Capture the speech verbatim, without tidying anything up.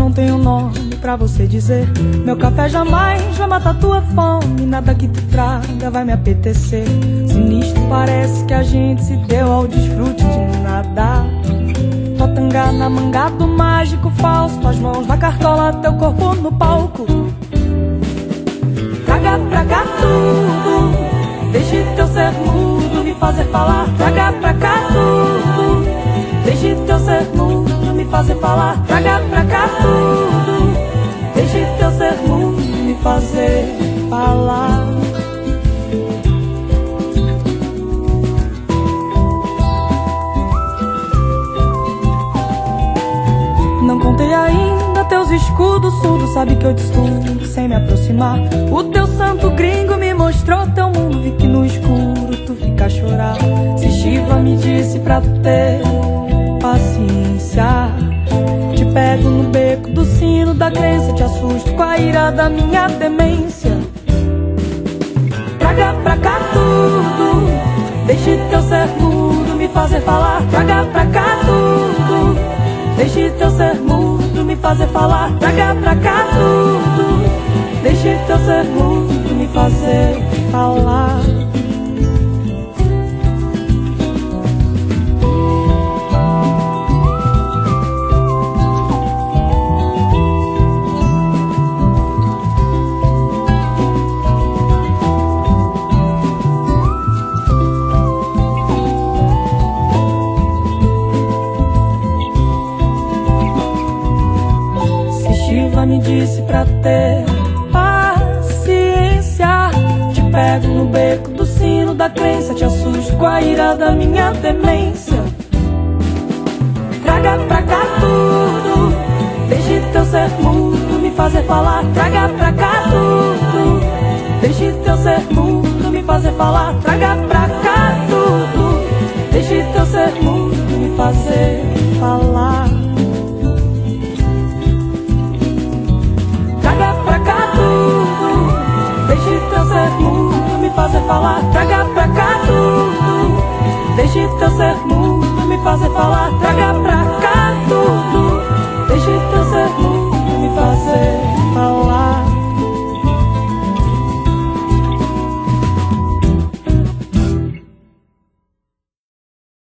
não tenho nome pra você dizer. Meu café jamais vai matar tua fome, nada que tu traga vai me apetecer. Sinistro parece que a gente se deu ao desfrute de nada. Tua tanga na manga do mágico falso, tuas mãos na cartola, teu corpo no palco. Traga pra cá tudo, deixe teu ser mudo me fazer falar. Traga pra cá tudo, deixe teu ser mudo me fazer falar. Traga pra cá tudo, deixe teu ser mudo me fazer falar. Não contei ainda teus escudos surdos, sabe que eu te estudo sem me aproximar. O teu santo gringo me mostrou teu mundo, vi que no escuro tu fica a chorar. Se Shiva me disse pra tu ter paciência, te pego no beco do sino da crença, te assusto com a ira da minha demência. Traga pra cá tudo, deixe teu ser mudo me fazer falar. Traga pra cá tudo, deixe teu ser mudo me fazer falar. Traga pra cá tudo, deixe teu ser mudo me fazer falar. Shiva me disse pra ter paciência, te pego no beco do sino da crença, te assusto com a ira da minha demência. Traga pra cá tudo, deixe teu ser mudo me fazer falar. Traga pra cá tudo, deixe teu ser mudo me fazer falar. Traga pra cá tudo, deixe teu ser mudo me fazer falar. Traga pra cá tudo, deixe teu ser mudo me fazer falar. Traga pra cá tudo, deixe teu ser mudo me fazer falar. Traga pra cá